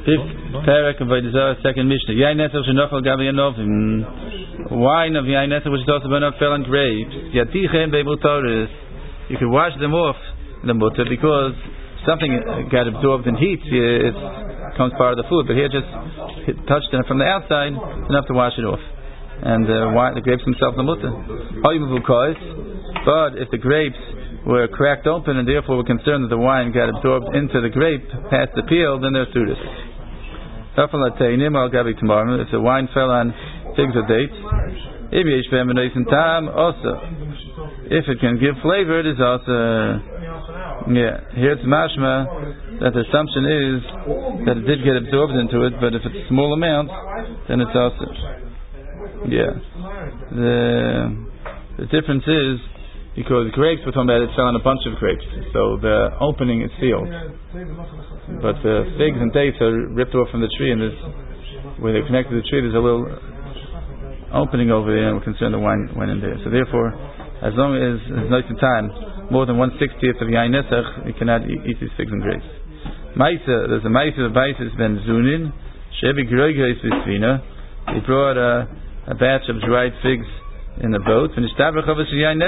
Fifth parak of Vaydazah, second Mishnah. Yain Nesach shenofel gabi anovim. Wine of Yain Nesach which is also burned up fell on grapes. Yatichem be'mutoris. You could wash them off the mutter because something got absorbed in heat. It becomes part of the food. But here just touched it from the outside, enough to wash it off. And the grapes themselves the mutter. But if the grapes were cracked open and therefore were concerned that the wine got absorbed into the grape past the peel, then they're suited. If the wine fell on figs or dates, if it can give flavor, it is also here it's mashma that the assumption is that it did get absorbed into it, but if it's a small amount, then it's also the difference is because grapes, we're talking about it fell on a bunch of grapes, so the opening is sealed. But the figs and dates are ripped off from the tree, and where they're connected to the tree, there's a little opening over there, and we're concerned the wine went in there. So therefore, as long as there's no time, more than 1/60th of Yain Nesach, you cannot eat these figs and grapes. Maisa, there's a Maisa of Baisis ben Zunin, Shevi Groigreis Visvina. He brought a batch of dried figs in the boat, and a bottle of Yain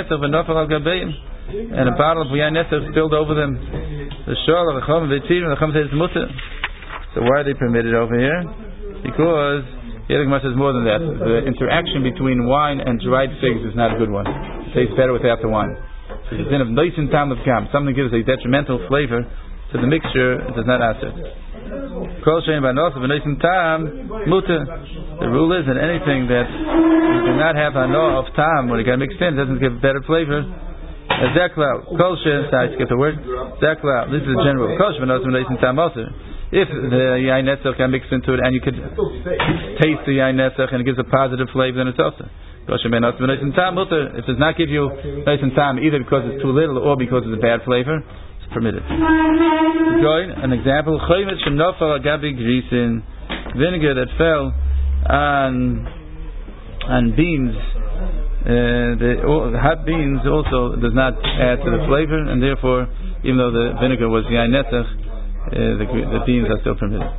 Nesach spilled over them. The Shol of the Chum says mutter. So why are they permitted over here? Because here the Gemara says more than that. The interaction between wine and dried figs is not a good one. It tastes better without the wine. So the sin of nois and tam of gam, something gives a detrimental flavor to the mixture, it does not answer. Kol shein banos of nois and tam mutter. The rule is that anything that you do not have hano of tam when it got mixed in, doesn't give better flavor. Zeklal, kol shein, sorry, skip the word. Zeklal, this is a general. Kol shein banos of nois and tam also. If the Yain Nesach can mix into it and you could taste the Yain Nesach and it gives a positive flavor, then it's also. If it does not give you nice and tam either because it's too little or because it's a bad flavor, it's permitted. An example: vinegar that fell on beans. The hot beans also does not add to the flavor, and therefore, even though the vinegar was Yain Nesach, the beans are still permitted.